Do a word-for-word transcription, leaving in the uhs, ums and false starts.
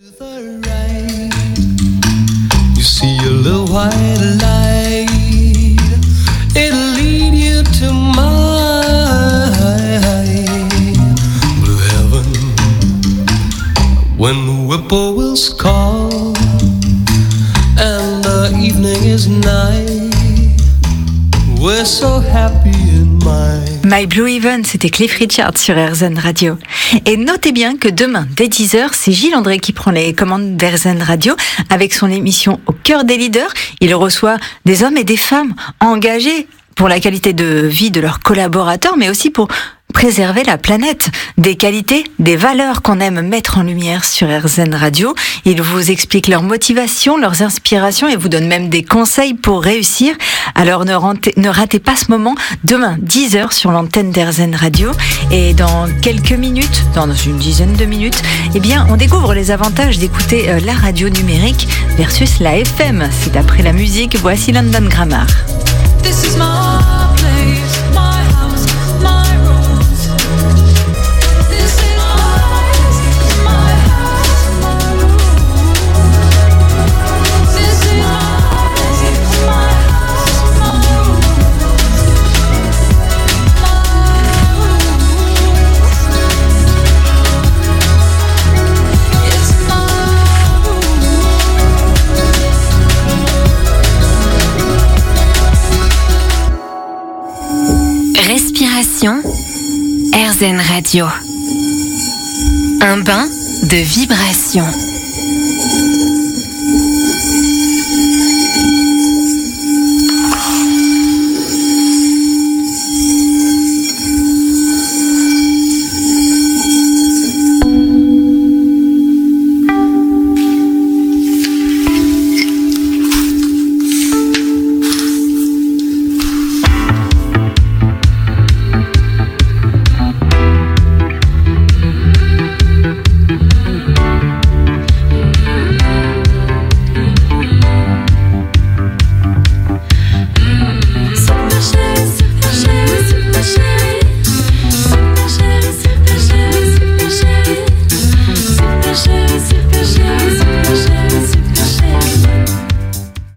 You see a little white light, it'll lead you to my blue heaven. When the whippoorwills call and the evening is night, we're so happy in my... My Blue Heaven, c'était Cliff Richard sur R Z N Radio. Et notez bien que demain, dès dix heures, c'est Gilles André qui prend les commandes d'R Z N Radio avec son émission Au cœur des leaders. Il reçoit des hommes et des femmes engagés pour la qualité de vie de leurs collaborateurs, mais aussi pour préserver la planète, des qualités, des valeurs qu'on aime mettre en lumière sur R Z N Radio. Ils vous expliquent leurs motivations, leurs inspirations et vous donnent même des conseils pour réussir. Alors ne ratez, ne ratez pas ce moment, demain dix heures sur l'antenne d'R Z N Radio. Et dans quelques minutes, dans une dizaine de minutes, eh bien, on découvre les avantages d'écouter la radio numérique versus la F M. C'est après la musique, voici London Grammar. This is my place, my house, my rules. This is my, my house, my rules. This is my, my house, my rules. It's my Respiration, R Z N Radio. Un bain de vibrations.